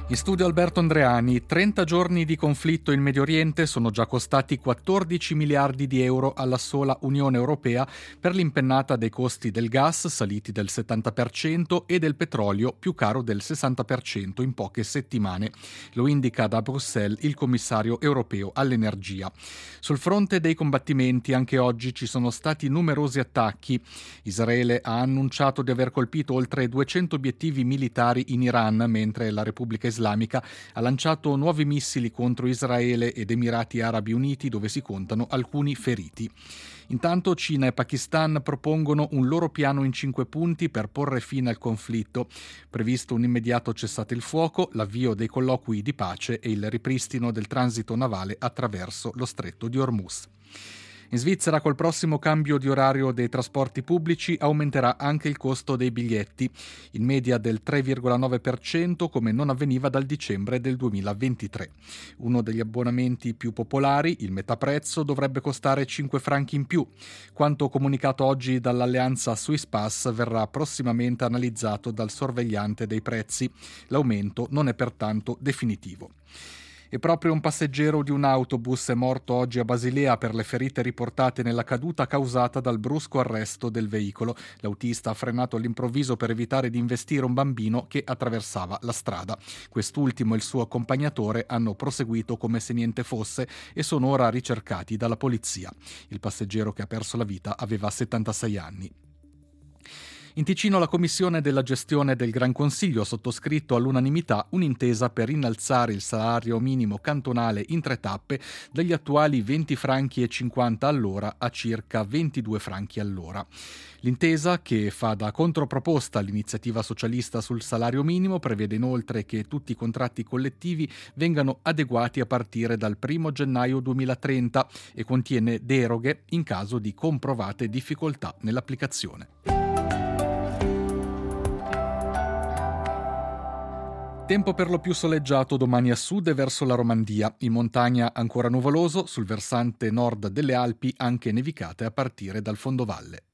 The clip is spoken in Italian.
In studio Alberto Andreani. 30 giorni di conflitto in Medio Oriente sono già costati 14 miliardi di euro alla sola Unione Europea per l'impennata dei costi del gas, saliti del 70%, e del petrolio, più caro del 60% in poche settimane. Lo indica da Bruxelles il commissario europeo all'energia. Sul fronte dei combattimenti anche oggi ci sono stati numerosi attacchi. Israele ha annunciato di aver colpito oltre 200 obiettivi militari in Iran, mentre la Repubblica Islamica ha lanciato nuovi missili contro Israele ed Emirati Arabi Uniti, dove si contano alcuni feriti. Intanto Cina e Pakistan propongono un loro piano in 5 punti per porre fine al conflitto. Previsto un immediato cessate il fuoco, l'avvio dei colloqui di pace e il ripristino del transito navale attraverso lo stretto di Hormuz. In Svizzera, col prossimo cambio di orario dei trasporti pubblici, aumenterà anche il costo dei biglietti, in media del 3,9%, come non avveniva dal dicembre del 2023. Uno degli abbonamenti più popolari, il metaprezzo, dovrebbe costare 5 franchi in più. Quanto comunicato oggi dall'alleanza Swisspass verrà prossimamente analizzato dal sorvegliante dei prezzi. L'aumento non è pertanto definitivo. E proprio un passeggero di un autobus è morto oggi a Basilea per le ferite riportate nella caduta causata dal brusco arresto del veicolo. L'autista ha frenato all'improvviso per evitare di investire un bambino che attraversava la strada. Quest'ultimo e il suo accompagnatore hanno proseguito come se niente fosse e sono ora ricercati dalla polizia. Il passeggero che ha perso la vita aveva 76 anni. In Ticino la Commissione della gestione del Gran Consiglio ha sottoscritto all'unanimità un'intesa per innalzare il salario minimo cantonale in 3 tappe dagli attuali 20 franchi e 50 all'ora a circa 22 franchi all'ora. L'intesa, che fa da controproposta all'iniziativa socialista sul salario minimo, prevede inoltre che tutti i contratti collettivi vengano adeguati a partire dal 1 gennaio 2030 e contiene deroghe in caso di comprovate difficoltà nell'applicazione. Tempo per lo più soleggiato domani a sud e verso la Romandia. In montagna ancora nuvoloso, sul versante nord delle Alpi anche nevicate a partire dal fondovalle.